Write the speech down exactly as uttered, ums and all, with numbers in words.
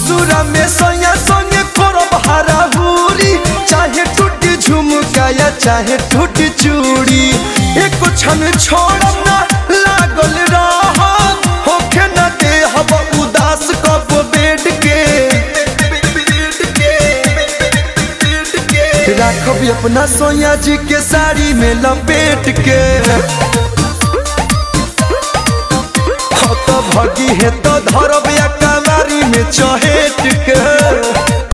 ससुरा में सैया संगे करब हराहुरी, चाहे टूटी झुमका या चाहे टूटी चूड़ी, एक क्षण छोड़ब ना लागल रहब, होखे न देहब उदास कब बेड के। राखब अपना सोया जी के साड़ी में लपेट के, भगी है तो धरब